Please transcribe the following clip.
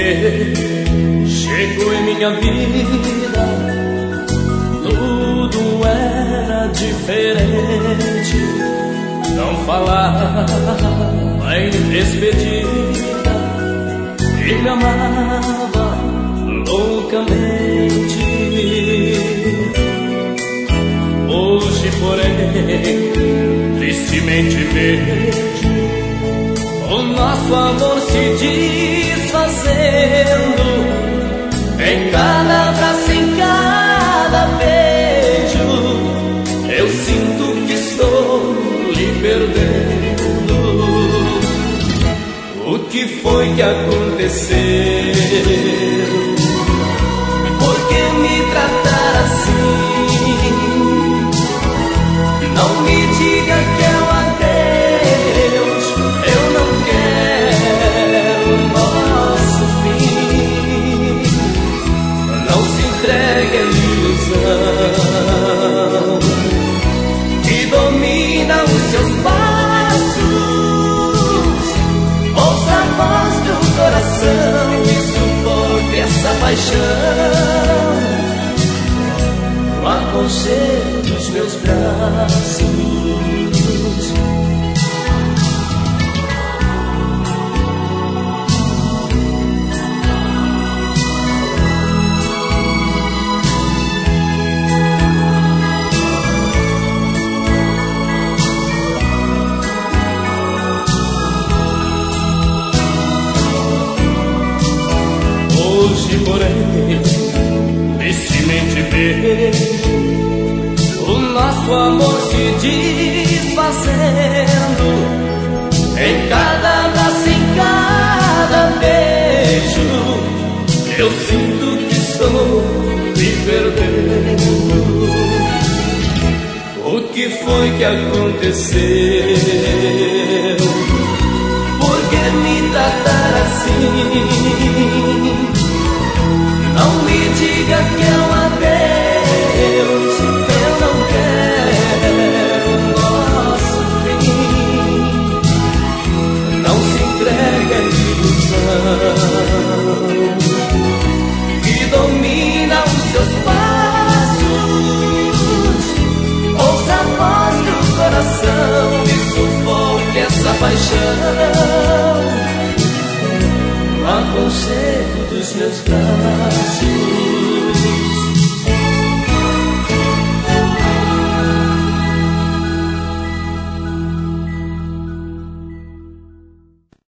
você chegou em minha vida, tudo era diferente. Não falava em despedida e me amava loucamente. Hoje, porém, tristemente vejo o nosso amor se desfazendo. Em cada abraço, em cada beijo, eu sinto que estou lhe perdendo. O que foi que aconteceu? Por que me tratar assim? Não me diga que é um adeus, eu não quero o nosso fim. Não se entregue à ilusão que domina os seus passos. Ouça a voz do coração e suporte essa paixão no aconchego dos meus braços. Hoje, porém, tristemente vejo o nosso amor se desfazendo. Em cada abraço, em cada beijo, eu sinto que estou me perdendo. O que foi que aconteceu? Por que me tratar assim? Não me diga que é um adeus, eu não quero o nosso fim. Não se entregue à ilusão que domina os seus passos. Ouça a voz do coração e sufoque essa paixão no aconchego dos meus braços.